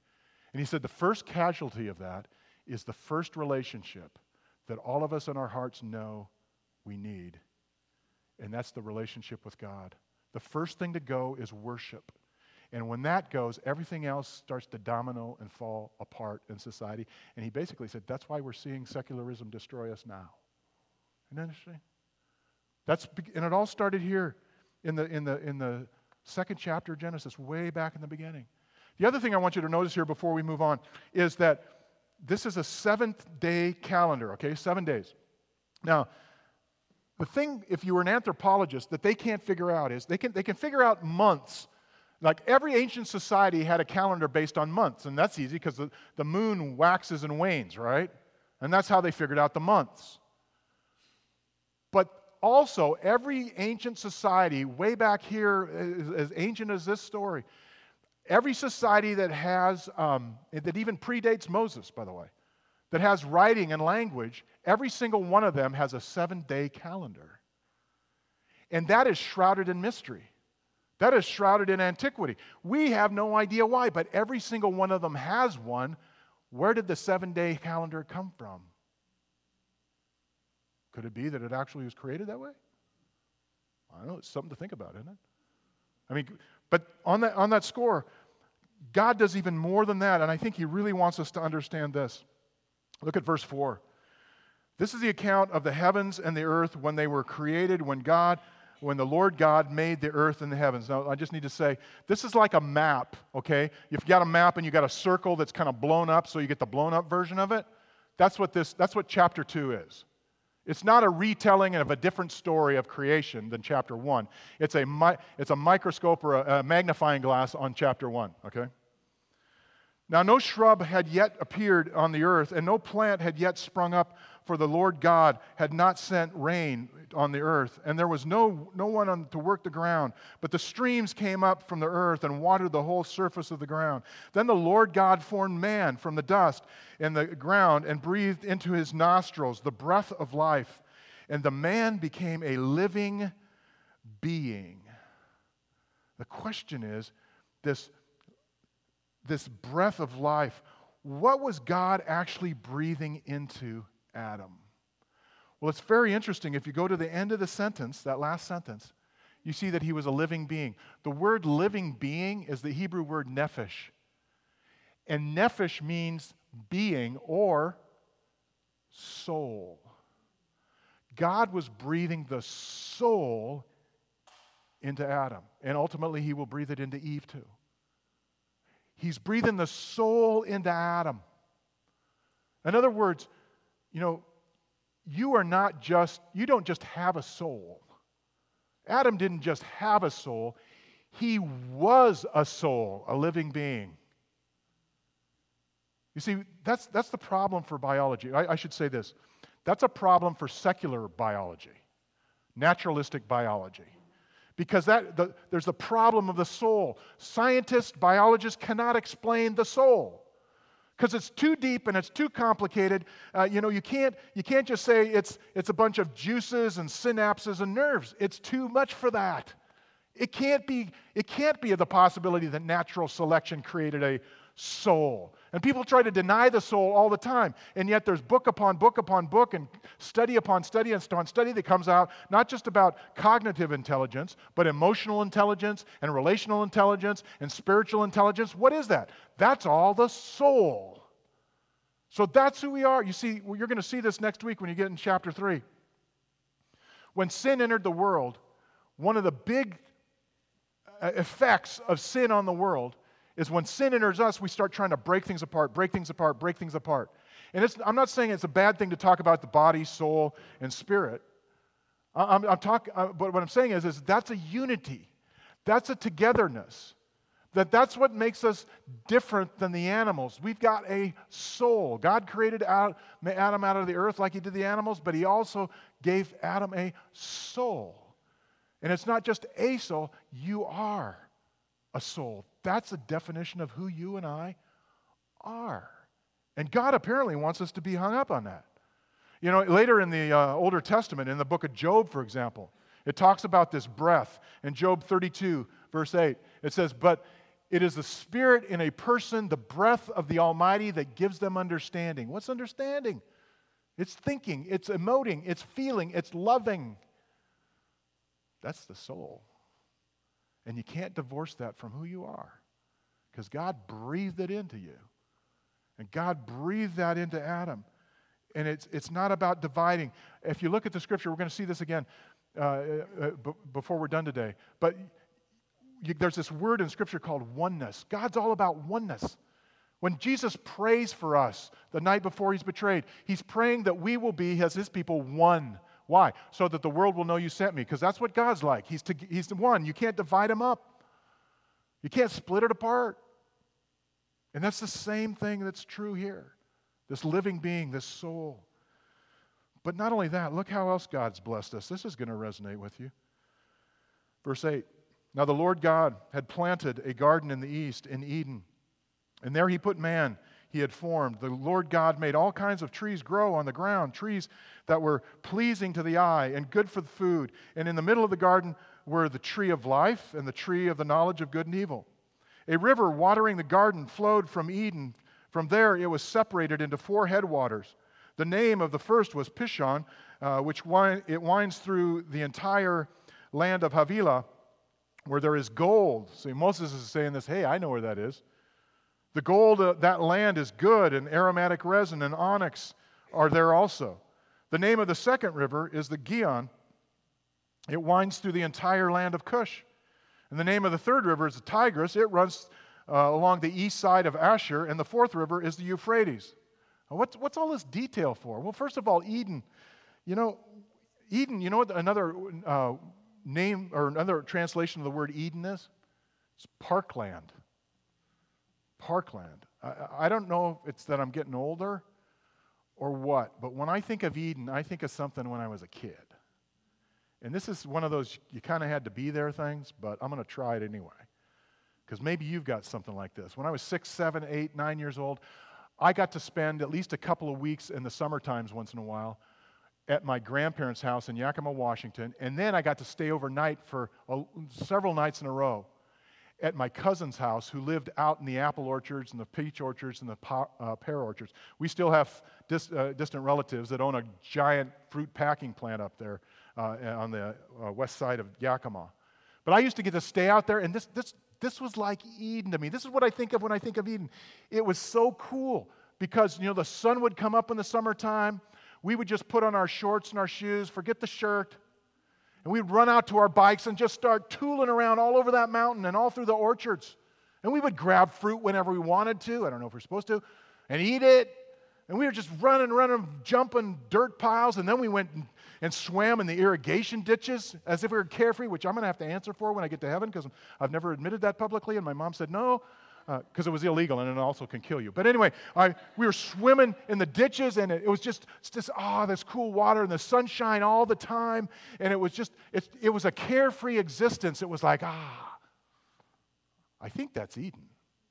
A: And he said the first casualty of that is the first relationship that all of us in our hearts know we need. And that's the relationship with God. The first thing to go is worship. And when that goes, everything else starts to domino and fall apart in society. And he basically said, that's why we're seeing secularism destroy us now. Isn't that interesting? That's, and it all started here in the, in the, in the second chapter of Genesis, way back in the beginning. The other thing I want you to notice here before we move on is that this is a seventh-day calendar, okay? Seven days. Now, the thing, if you were an anthropologist, that they can't figure out is they can, they can figure out months. Like every ancient society had a calendar based on months, and that's easy because the, the moon waxes and wanes, right? And that's how they figured out the months. But also, every ancient society, way back here, as, as ancient as this story, every society that has, um, that even predates Moses, by the way, that has writing and language, every single one of them has a seven-day calendar. And that is shrouded in mystery. That is shrouded in antiquity. We have no idea why, but every single one of them has one. Where did the seven-day calendar come from? Could it be that it actually was created that way? I don't know. It's something to think about, isn't it? I mean, but on that, on that score, God does even more than that, and I think he really wants us to understand this. Look at verse four. This is the account of the heavens and the earth when they were created, when God... when the Lord God made the earth and the heavens. Now, I just need to say, this is like a map, okay? You've got a map and you've got a circle that's kind of blown up, so you get the blown up version of it. That's what this, that's what chapter two is. It's not a retelling of a different story of creation than chapter one. It's a, it's a microscope or a, a magnifying glass on chapter one, okay? Now, no shrub had yet appeared on the earth, and no plant had yet sprung up, for the Lord God had not sent rain on the earth, and there was no, no one on, to work the ground. But the streams came up from the earth and watered the whole surface of the ground. Then the Lord God formed man from the dust in the ground and breathed into his nostrils the breath of life, and the man became a living being. The question is, this This breath of life, what was God actually breathing into Adam? Well, it's very interesting. If you go to the end of the sentence, that last sentence, you see that he was a living being. The word living being is the Hebrew word nephesh. And nephesh means being or soul. God was breathing the soul into Adam. And ultimately, he will breathe it into Eve too. He's breathing the soul into Adam. In other words, you know, you are not just, you don't just have a soul. Adam didn't just have a soul. He was a soul, a living being. You see, that's, that's the problem for biology. I, I should say this. That's a problem for secular biology, naturalistic biology. Because that, the, there's the problem of the soul. Scientists, biologists cannot explain the soul. Because it's too deep and it's too complicated. Uh, you know, you can't, you can't just say it's, it's a bunch of juices and synapses and nerves. It's too much for that. It can't be, it can't be the possibility that natural selection created a soul. And people try to deny the soul all the time. And yet there's book upon book upon book and study upon study upon study that comes out not just about cognitive intelligence, but emotional intelligence and relational intelligence and spiritual intelligence. What is that? That's all the soul. So that's who we are. You see, you're going to see this next week when you get in chapter three. When sin entered the world, one of the big effects of sin on the world is when sin enters us, we start trying to break things apart, break things apart, break things apart. And it's, I'm not saying it's a bad thing to talk about the body, soul, and spirit. I'm, I'm talking, uh, but what I'm saying is, is that's a unity. That's a togetherness. That that's what makes us different than the animals. We've got a soul. God created Adam out of the earth like he did the animals, but he also gave Adam a soul. And it's not just a soul, you are a soul. That's a definition of who you and I are. And God apparently wants us to be hung up on that. You know, later in the uh, Older Testament, in the book of Job, for example, it talks about this breath. In Job thirty-two, verse eight, it says, "But it is the Spirit in a person, the breath of the Almighty that gives them understanding. What's understanding? It's thinking, it's emoting, it's feeling, it's loving. That's the soul. And you can't divorce that from who you are, because God breathed it into you. And God breathed that into Adam. And it's, it's not about dividing. If you look at the Scripture, we're going to see this again uh, uh, b- before we're done today. But you, there's this word in Scripture called oneness. God's all about oneness. When Jesus prays for us the night before He's betrayed, He's praying that we will be, as His people, one. Why? So that the world will know you sent me. Because that's what God's like. He's, to, he's the one. You can't divide Him up. You can't split it apart. And that's the same thing that's true here. This living being, this soul. But not only that, look how else God's blessed us. This is going to resonate with you. Verse eight. Now the Lord God had planted a garden in the east, in Eden. And there He put man He had formed. The Lord God made all kinds of trees grow on the ground, trees that were pleasing to the eye and good for the food. And in the middle of the garden were the tree of life and the tree of the knowledge of good and evil. A river watering the garden flowed from Eden. From there it was separated into four headwaters. The name of the first was Pishon, uh, which wind, it winds through the entire land of Havilah, where there is gold. See, Moses is saying this, hey, I know where that is. The gold of that land is good, and aromatic resin and onyx are there also. The name of the second river is the Gihon. It winds through the entire land of Cush. And the name of the third river is the Tigris. It runs uh, along the east side of Asher. And the fourth river is the Euphrates. Now, what's, what's all this detail for? Well, first of all, Eden. You know, Eden, you know what another uh, name or another translation of the word Eden is? It's parkland. Parkland. I, I don't know if it's that I'm getting older or what, but when I think of Eden, I think of something when I was a kid. And this is one of those you kind of had to be there things, but I'm going to try it anyway. Because maybe you've got something like this. When I was six, seven, eight, nine years old, I got to spend at least a couple of weeks in the summer times once in a while at my grandparents' house in Yakima, Washington. And then I got to stay overnight for a, several nights in a row at my cousin's house, who lived out in the apple orchards and the peach orchards and the pa- uh, pear orchards. We still have dis, uh, distant relatives that own a giant fruit packing plant up there uh, on the uh, west side of Yakima. But I used to get to stay out there, and this, this, this was like Eden to me. This is what I think of when I think of Eden. It was so cool because, you know, the sun would come up in the summertime. We would just put on our shorts and our shoes, forget the shirt, and we'd run out to our bikes and just start tooling around all over that mountain and all through the orchards. And we would grab fruit whenever we wanted to, I don't know if we're supposed to, and eat it. And we were just running, running, jumping dirt piles, and then we went and, and swam in the irrigation ditches as if we were carefree, which I'm going to have to answer for when I get to heaven because I've never admitted that publicly, and my mom said no, because uh, it was illegal and it also can kill you. But anyway, I, we were swimming in the ditches, and it, it was just, just ah, oh, this cool water and the sunshine all the time, and it was just, it, it was a carefree existence. It was like, ah, I think that's Eden.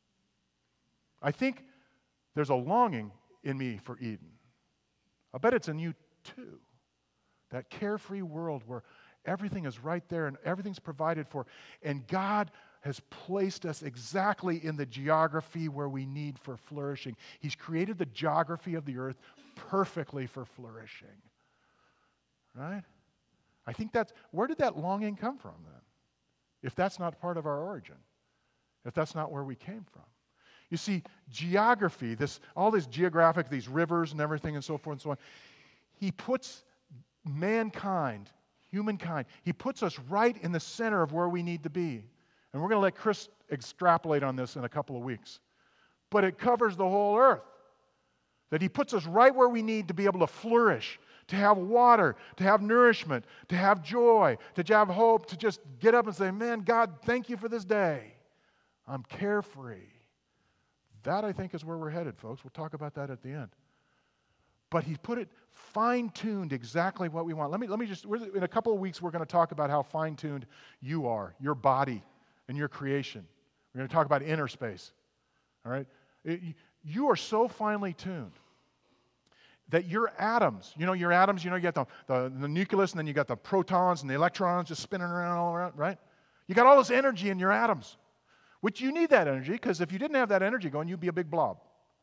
A: I think there's a longing in me for Eden. I bet it's in you too. That carefree world where everything is right there and everything's provided for, and God has placed us exactly in the geography where we need for flourishing. He's created the geography of the earth perfectly for flourishing. Right? I think that's, where did that longing come from then? If that's not part of our origin, if that's not where we came from. You see, geography, this, all this geographic, these rivers and everything and so forth and so on, He puts mankind, humankind, He puts us right in the center of where we need to be. And we're going to let Chris extrapolate on this in a couple of weeks. But it covers the whole earth. That He puts us right where we need to be able to flourish, to have water, to have nourishment, to have joy, to have hope, to just get up and say, man, God, thank you for this day. I'm carefree. That, I think, is where we're headed, folks. We'll talk about that at the end. But He put it fine-tuned exactly what we want. Let me, let me just, we're, in a couple of weeks, we're going to talk about how fine-tuned you are, your body, and your creation. We're going to talk about inner space. All right? It, you are so finely tuned that your atoms, you know, your atoms, you know, you got the, the, the nucleus, and then you got the protons and the electrons just spinning around all around, right? You got all this energy in your atoms, which you need that energy, because if you didn't have that energy going, you'd be a big blob.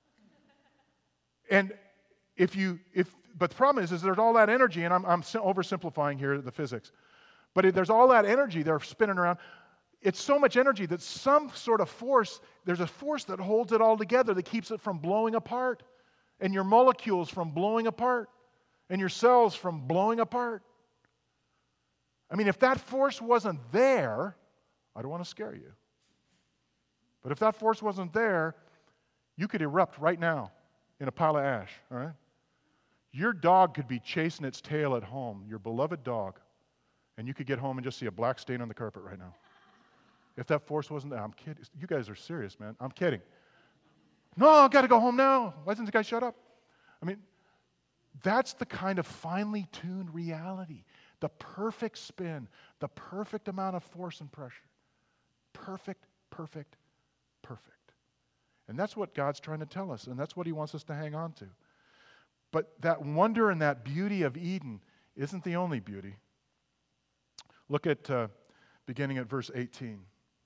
A: And if you, if, but the problem is, is there's all that energy, and I'm, I'm oversimplifying here the physics, but if there's all that energy they're spinning around. It's so much energy that some sort of force, there's a force that holds it all together, that keeps it from blowing apart, and your molecules from blowing apart, and your cells from blowing apart. I mean, if that force wasn't there, I don't want to scare you, but if that force wasn't there, you could erupt right now in a pile of ash, all right? Your dog could be chasing its tail at home, your beloved dog, and you could get home and just see a black stain on the carpet right now. If that force wasn't there, I'm kidding. You guys are serious, man. I'm kidding. No, I've got to go home now. Why doesn't the guy shut up? I mean, that's the kind of finely tuned reality. The perfect spin, the perfect amount of force and pressure. Perfect, perfect, perfect. And that's what God's trying to tell us, and that's what He wants us to hang on to. But that wonder and that beauty of Eden isn't the only beauty. Look at, uh, beginning at verse eighteen.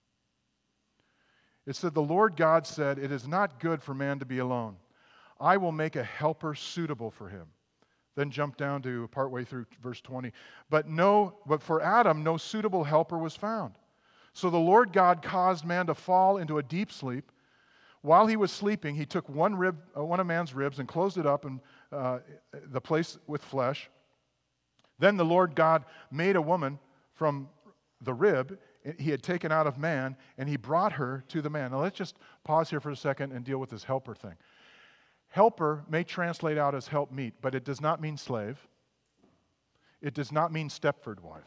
A: It said, the Lord God said, it is not good for man to be alone. I will make a helper suitable for him. Then jump down to partway through verse twenty. But no, but for Adam, no suitable helper was found. So the Lord God caused man to fall into a deep sleep. While he was sleeping, he took one rib, uh, one of man's ribs and closed it up in uh, the place with flesh. Then the Lord God made a woman from the rib he had taken out of man, and he brought her to the man. Now let's just pause here for a second and deal with this helper thing. Helper may translate out as helpmeet, but it does not mean slave. It does not mean Stepford wife.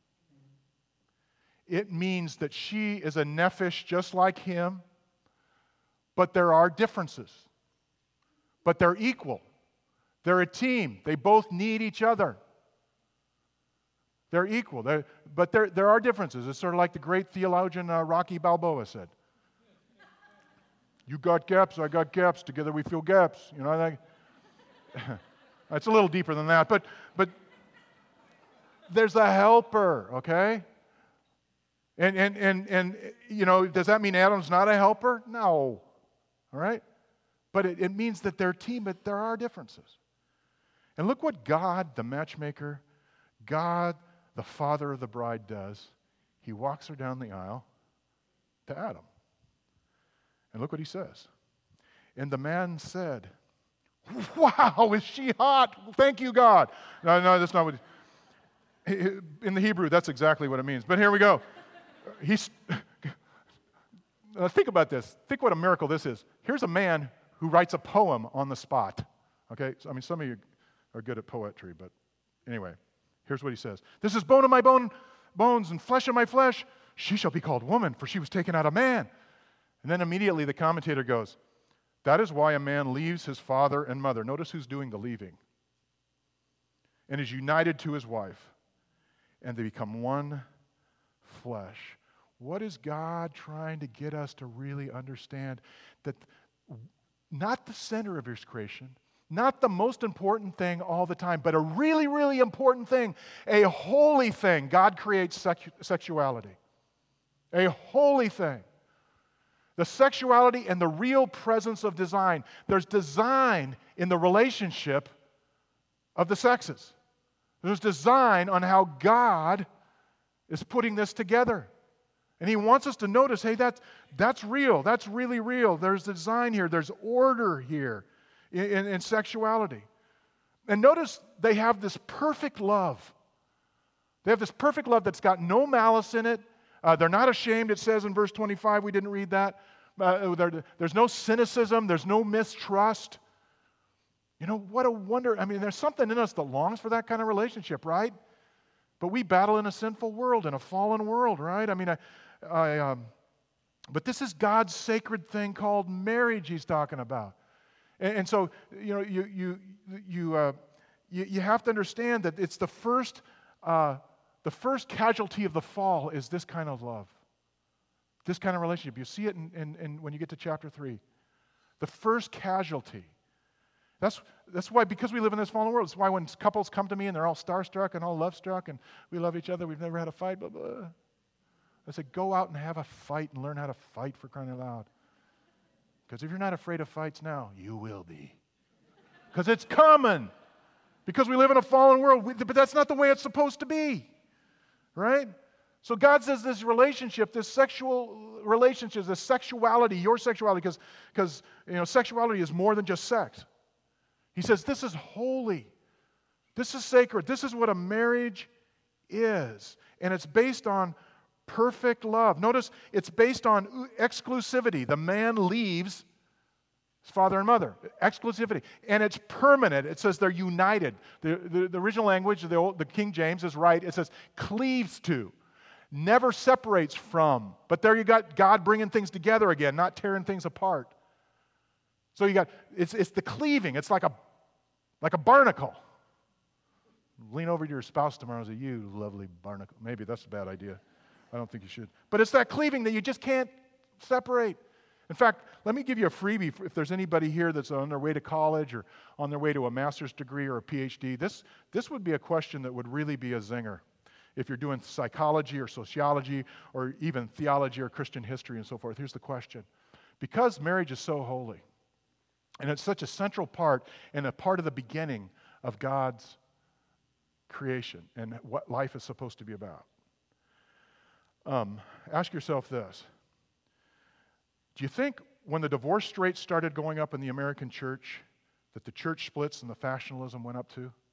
A: It means that she is a nephesh just like him, but there are differences. But they're equal. They're a team. They both need each other. They're equal, They're, but there, there are differences. It's sort of like the great theologian uh, Rocky Balboa said. You got gaps, I got gaps. Together we fill gaps. You know, like, it's a little deeper than that, but but there's a helper, okay? And and and and you know, does that mean Adam's not a helper? No, all right. But it, it means that they're a team, but there are differences. And look what God, the matchmaker, God, the father of the bride, does. He walks her down the aisle to Adam. And look what he says. And the man said, wow, is she hot? Thank you, God. No, no, that's not what, in the Hebrew, that's exactly what it means. But here we go. He's, think about this. Think what a miracle this is. Here's a man who writes a poem on the spot. Okay, so, I mean, some of you are good at poetry, but anyway. Here's what he says. This is bone of my bone, bones and flesh of my flesh. She shall be called woman, for she was taken out of man. And then immediately the commentator goes, that is why a man leaves his father and mother. Notice who's doing the leaving. And is united to his wife. And they become one flesh. What is God trying to get us to really understand? That not the center of his creation, not the most important thing all the time, but a really, really important thing, a holy thing. God creates sex- sexuality. A holy thing. The sexuality and the real presence of design. There's design in the relationship of the sexes. There's design on how God is putting this together. And he wants us to notice, hey, that's, that's real. That's really real. There's design here. There's order here. In, in, in sexuality. And notice they have this perfect love. They have this perfect love that's got no malice in it. Uh, they're not ashamed, it says in verse twenty-five. We didn't read that. Uh, there, there's no cynicism. There's no mistrust. You know, what a wonder. I mean, there's something in us that longs for that kind of relationship, right? But we battle in a sinful world, in a fallen world, right? I mean, I, I um, but this is God's sacred thing called marriage he's talking about. And so, you know, you you you uh, you, you have to understand that it's the first uh, the first casualty of the fall is this kind of love, this kind of relationship. You see it in, in, in when you get to chapter three. The first casualty. That's that's why, because we live in this fallen world. That's why when couples come to me and they're all starstruck and all love struck and we love each other, we've never had a fight. Blah blah. I said, go out and have a fight and learn how to fight, for crying out loud. Because if you're not afraid of fights now, you will be. Because it's coming. Because we live in a fallen world. We, but that's not the way it's supposed to be. Right? So God says this relationship, this sexual relationship, this sexuality, your sexuality, because because you know, sexuality is more than just sex. He says this is holy. This is sacred. This is what a marriage is. And it's based on perfect love. Notice it's based on exclusivity. The man leaves his father and mother. Exclusivity. And it's permanent. It says they're united. The, the, the original language, the, old, the King James is right. It says cleaves to. Never separates from. But there you got God bringing things together again, not tearing things apart. So you got, it's, it's the cleaving. It's like a, like a barnacle. Lean over to your spouse tomorrow and say, you lovely barnacle. Maybe that's a bad idea. I don't think you should. But it's that cleaving that you just can't separate. In fact, let me give you a freebie if there's anybody here that's on their way to college or on their way to a master's degree or a P H D. This, this would be a question that would really be a zinger if you're doing psychology or sociology or even theology or Christian history and so forth. Here's the question. Because marriage is so holy, and it's such a central part and a part of the beginning of God's creation and what life is supposed to be about, Um, ask yourself this. Do you think when the divorce rates started going up in the American church that the church splits and the factionalism went up too?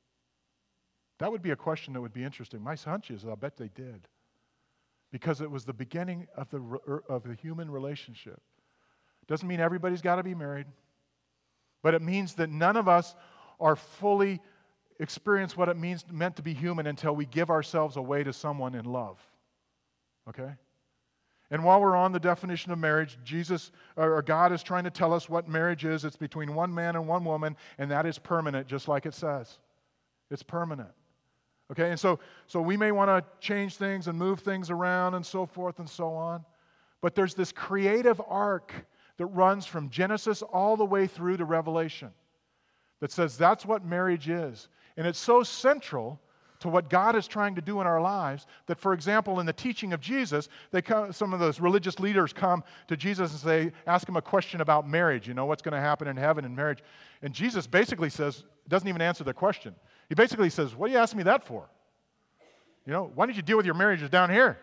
A: That would be a question that would be interesting. My hunch is I'll bet they did. Because it was the beginning of the, of the human relationship. Doesn't mean everybody's got to be married. But it means that none of us are fully experience what it means meant to be human until we give ourselves away to someone in love. Okay? And while we're on the definition of marriage, Jesus or God is trying to tell us what marriage is. It's between one man and one woman, and that is permanent, just like it says. It's permanent. Okay? And so, so we may want to change things and move things around and so forth and so on. But there's this creative arc that runs from Genesis all the way through to Revelation that says that's what marriage is. And it's so central to what God is trying to do in our lives that, for example, in the teaching of Jesus, they come, some of those religious leaders come to Jesus and say, ask him a question about marriage, you know, what's going to happen in heaven in marriage. And Jesus basically says, doesn't even answer their question. He basically says, what are you asking me that for? You know, why don't you deal with your marriages down here?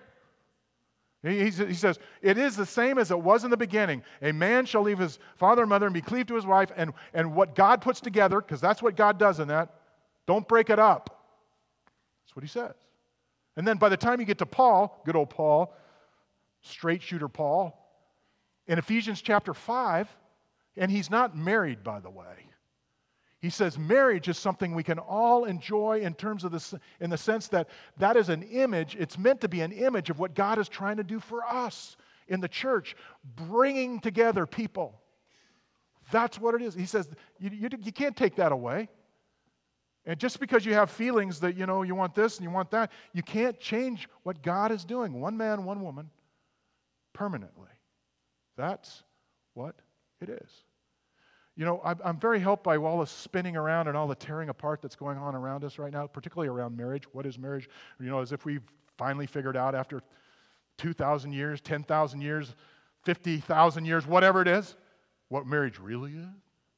A: He, he says, it is the same as it was in the beginning. A man shall leave his father and mother and be cleaved to his wife, and, and what God puts together, because that's what God does in that, don't break it up. That's what he says. And then by the time you get to Paul, good old Paul, straight shooter Paul, in Ephesians chapter five, and he's not married, by the way. He says marriage is something we can all enjoy in terms of this, in the sense that that is an image, it's meant to be an image of what God is trying to do for us in the church, bringing together people. That's what it is. He says you, you, you can't take that away. And just because you have feelings that, you know, you want this and you want that, you can't change what God is doing. One man, one woman, permanently. That's what it is. You know, I'm very helped by all the spinning around and all the tearing apart that's going on around us right now, particularly around marriage. What is marriage? You know, as if we've finally figured out after two thousand years, ten thousand years, fifty thousand years, whatever it is, what marriage really is.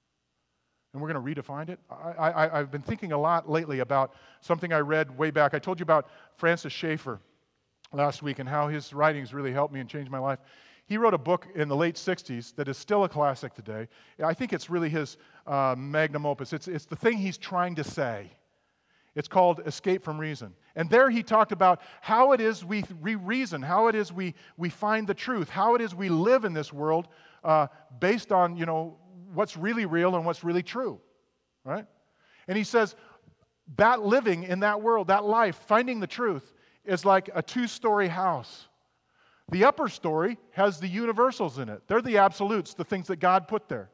A: And we're going to redefine it. I, I, I've been thinking a lot lately about something I read way back. I told you about Francis Schaeffer last week and how his writings really helped me and changed my life. He wrote a book in the late sixties that is still a classic today. I think it's really his uh, magnum opus. It's, it's the thing he's trying to say. It's called Escape from Reason. And there he talked about how it is we re-reason, how it is we, we find the truth, how it is we live in this world uh, based on, you know, what's really real and what's really true, right? And he says that living in that world, that life, finding the truth, is like a two-story house. The upper story has the universals in it. They're the absolutes, the things that God put there.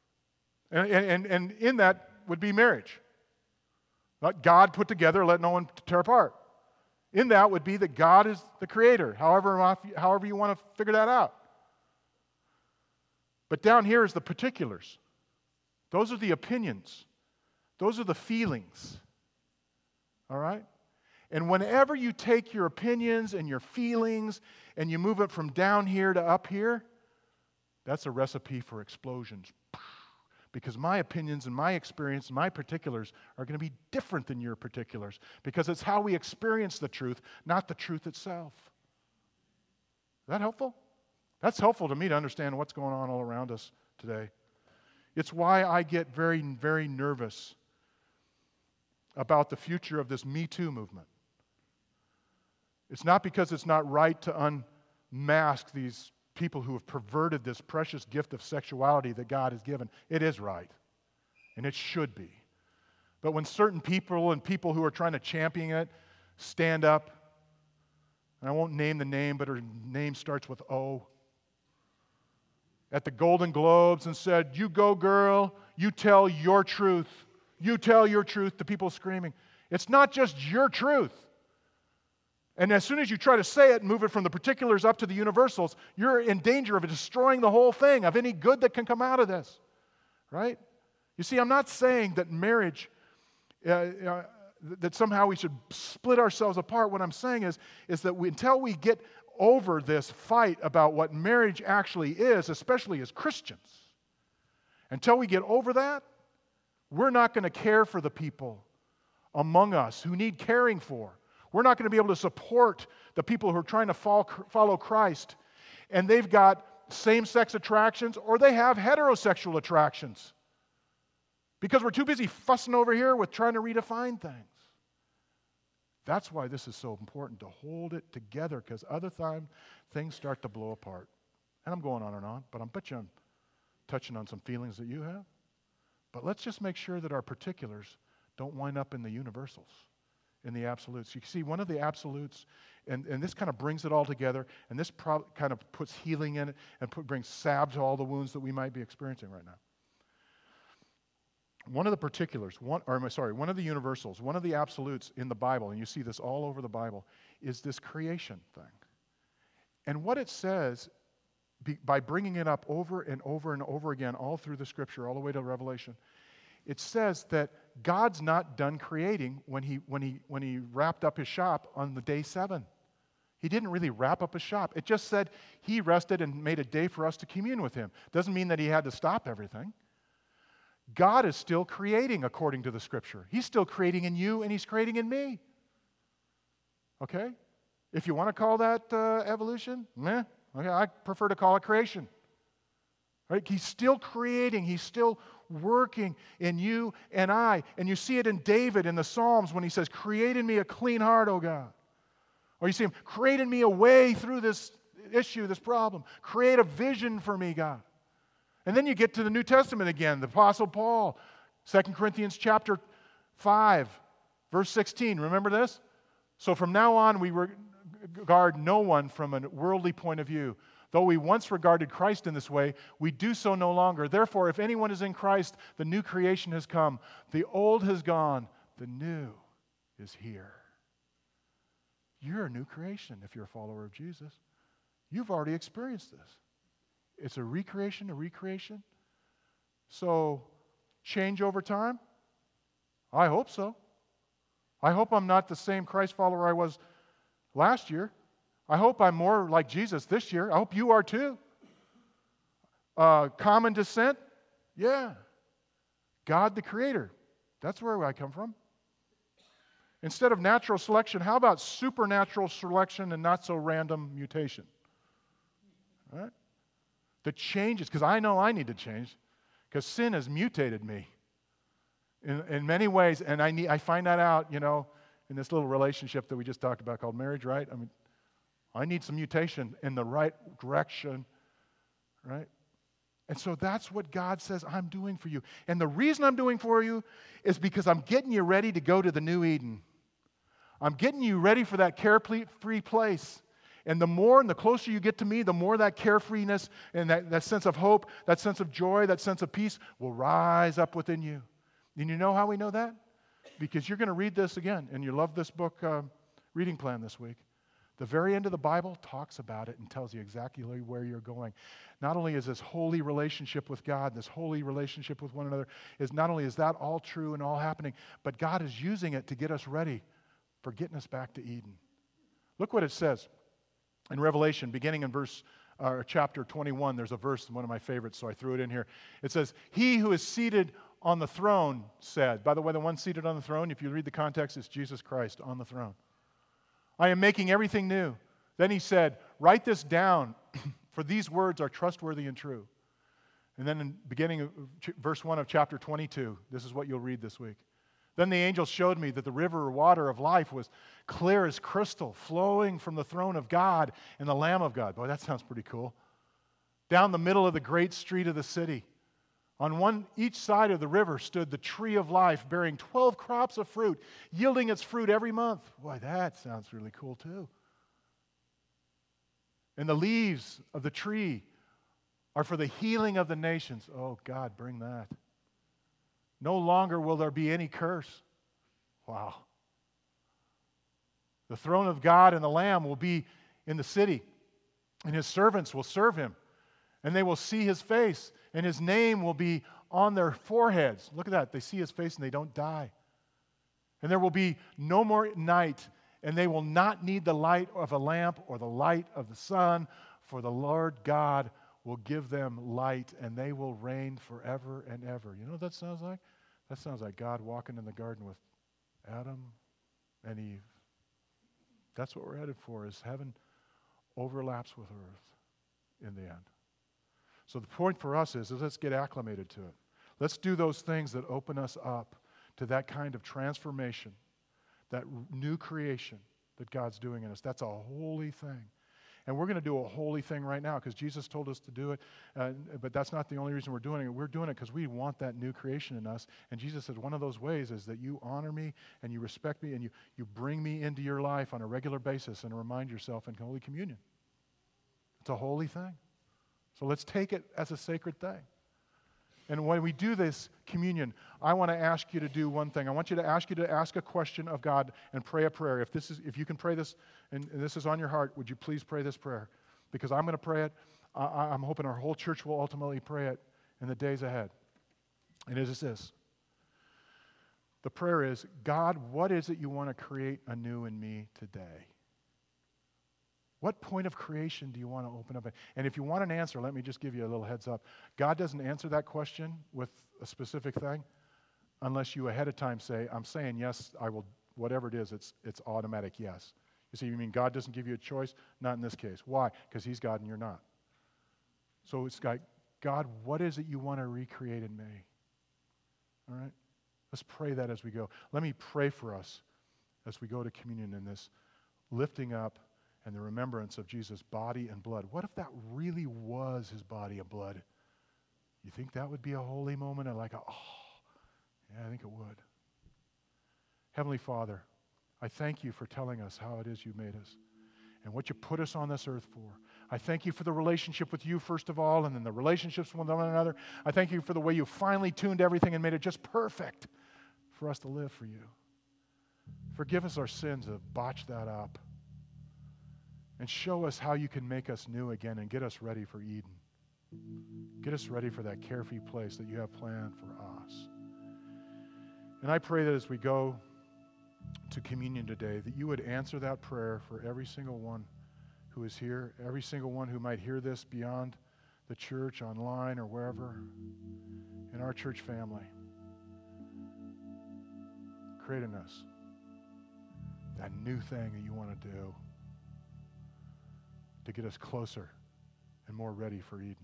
A: And, and, and in that would be marriage. Not God put together, let no one tear apart. In that would be that God is the creator, however, however you want to figure that out. But down here is the particulars. Those are the opinions. Those are the feelings. All right? And whenever you take your opinions and your feelings and you move it from down here to up here, that's a recipe for explosions. Because my opinions and my experience and my particulars are going to be different than your particulars. Because it's how we experience the truth, not the truth itself. Is that helpful? That's helpful to me to understand what's going on all around us today. It's why I get very, very nervous about the future of this Me Too movement. It's not because it's not right to unmask these people who have perverted this precious gift of sexuality that God has given. It is right, and it should be. But when certain people and people who are trying to champion it stand up, and I won't name the name, but her name starts with O, at the Golden Globes and said, "You go, girl, you tell your truth. You tell your truth," to people screaming. It's not just your truth. And as soon as you try to say it and move it from the particulars up to the universals, you're in danger of destroying the whole thing, of any good that can come out of this. Right? You see, I'm not saying that marriage, uh, uh, that somehow we should split ourselves apart. What I'm saying is, is that we, until we get over this fight about what marriage actually is, especially as Christians, until we get over that, we're not going to care for the people among us who need caring for. We're not going to be able to support the people who are trying to follow Christ, and they've got same-sex attractions or they have heterosexual attractions because we're too busy fussing over here with trying to redefine things. That's why this is so important, to hold it together, because other time things start to blow apart. And I'm going on and on, but I bet you I'm touching on some feelings that you have. But let's just make sure that our particulars don't wind up in the universals, in the absolutes. You see, one of the absolutes, and, and this kind of brings it all together, and this pro- kind of puts healing in it and put, brings salve to all the wounds that we might be experiencing right now. One of the particulars, one, or I'm sorry, one of the universals, one of the absolutes in the Bible, and you see this all over the Bible, is this creation thing. And what it says, be, by bringing it up over and over and over again, all through the Scripture, all the way to Revelation, it says that God's not done creating when he, when he, when he wrapped up his shop on the day seven. He didn't really wrap up his shop. It just said he rested and made a day for us to commune with him. Doesn't mean that he had to stop everything. God is still creating according to the Scripture. He's still creating in you, and he's creating in me. Okay? If you want to call that uh, evolution, meh. Okay, I prefer to call it creation. Right? He's still creating. He's still working in you and I. And you see it in David in the Psalms when he says, "Create in me a clean heart, O God." Or you see him, "Create in me a way through this issue, this problem. Create a vision for me, God." And then you get to the New Testament again, the Apostle Paul, Second Corinthians chapter five, verse sixteen. Remember this? "So from now on we regard no one from a worldly point of view. Though we once regarded Christ in this way, we do so no longer. Therefore, if anyone is in Christ, the new creation has come. The old has gone. The new is here." You're a new creation if you're a follower of Jesus. You've already experienced this. It's a recreation, a recreation. So, change over time? I hope so. I hope I'm not the same Christ follower I was last year. I hope I'm more like Jesus this year. I hope you are too. Uh, common descent? Yeah. God the Creator. That's where I come from. Instead of natural selection, how about supernatural selection and not so random mutation? All right? The changes, because I know I need to change, because sin has mutated me in, in many ways, and I need I find that out, you know, in this little relationship that we just talked about called marriage, right? I mean, I need some mutation in the right direction, right? And so that's what God says I'm doing for you. And the reason I'm doing for you is because I'm getting you ready to go to the new Eden. I'm getting you ready for that carefree place. And the more and the closer you get to me, the more that carefreeness and that, that sense of hope, that sense of joy, that sense of peace will rise up within you. And you know how we know that? Because you're going to read this again, and you love this book uh, reading plan this week. The very end of the Bible talks about it and tells you exactly where you're going. Not only is this holy relationship with God, this holy relationship with one another, is not only is that all true and all happening, but God is using it to get us ready for getting us back to Eden. Look what it says in Revelation, beginning in verse uh, chapter twenty-one. There's a verse, one of my favorites, so I threw it in here. It says, "He who is seated on the throne said," by the way, the one seated on the throne, if you read the context, it's Jesus Christ on the throne. "I am making everything new." Then he said, "Write this down, for these words are trustworthy and true." And then in beginning of verse one of chapter twenty-two, this is what you'll read this week. "Then the angel showed me that the river or water of life was clear as crystal, flowing from the throne of God and the Lamb of God." Boy, that sounds pretty cool. "Down the middle of the great street of the city. On one each side of the river stood the tree of life, bearing twelve crops of fruit, yielding its fruit every month." Boy, that sounds really cool too. "And the leaves of the tree are for the healing of the nations." Oh, God, bring that. "No longer will there be any curse." Wow. "The throne of God and the Lamb will be in the city, and his servants will serve him, and they will see his face, and his name will be on their foreheads." Look at that. They see his face and they don't die. "And there will be no more night, and they will not need the light of a lamp or the light of the sun, for the Lord God will give them light, and they will reign forever and ever." You know what that sounds like? That sounds like God walking in the garden with Adam and Eve. That's what we're headed for, is heaven overlaps with earth in the end. So the point for us is, is let's get acclimated to it. Let's do those things that open us up to that kind of transformation, that new creation that God's doing in us. That's a holy thing. And we're going to do a holy thing right now because Jesus told us to do it, uh, but that's not the only reason we're doing it. We're doing it because we want that new creation in us. And Jesus said one of those ways is that you honor me and you respect me and you, you bring me into your life on a regular basis and remind yourself in Holy Communion. It's a holy thing. So let's take it as a sacred thing. And when we do this communion, I want to ask you to do one thing. I want you to ask you to ask a question of God and pray a prayer. If this is, if you can pray this, and, and this is on your heart, would you please pray this prayer? Because I'm going to pray it. I, I'm hoping our whole church will ultimately pray it in the days ahead. And it is this. The prayer is, God, what is it you want to create anew in me today? What point of creation do you want to open up? And if you want an answer, let me just give you a little heads up. God doesn't answer that question with a specific thing unless you ahead of time say, I'm saying yes, I will, whatever it is, it's, it's automatic yes. You see, you mean God doesn't give you a choice? Not in this case. Why? Because he's God and you're not. So it's like, God, what is it you want to recreate in me? All right? Let's pray that as we go. Let me pray for us as we go to communion in this lifting up and the remembrance of Jesus' body and blood. What if that really was his body and blood? You think that would be a holy moment? And like, a, oh, yeah, I think it would. Heavenly Father, I thank you for telling us how it is you made us and what you put us on this earth for. I thank you for the relationship with you, first of all, and then the relationships with one another. I thank you for the way you finally tuned everything and made it just perfect for us to live for you. Forgive us our sins that have botched that up. And show us how you can make us new again and get us ready for Eden. Get us ready for that carefree place that you have planned for us. And I pray that as we go to communion today, that you would answer that prayer for every single one who is here, every single one who might hear this beyond the church, online, or wherever, in our church family. Create in us that new thing that you want to do to get us closer and more ready for Eden.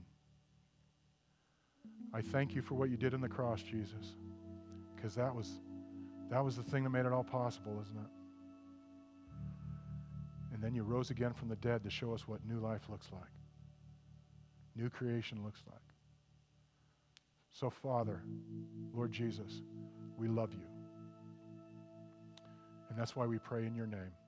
A: I thank you for what you did on the cross, Jesus, because that was that was the thing that made it all possible, isn't it? And then you rose again from the dead to show us what new life looks like, new creation looks like. So, Father, Lord Jesus, we love you. And that's why we pray in your name.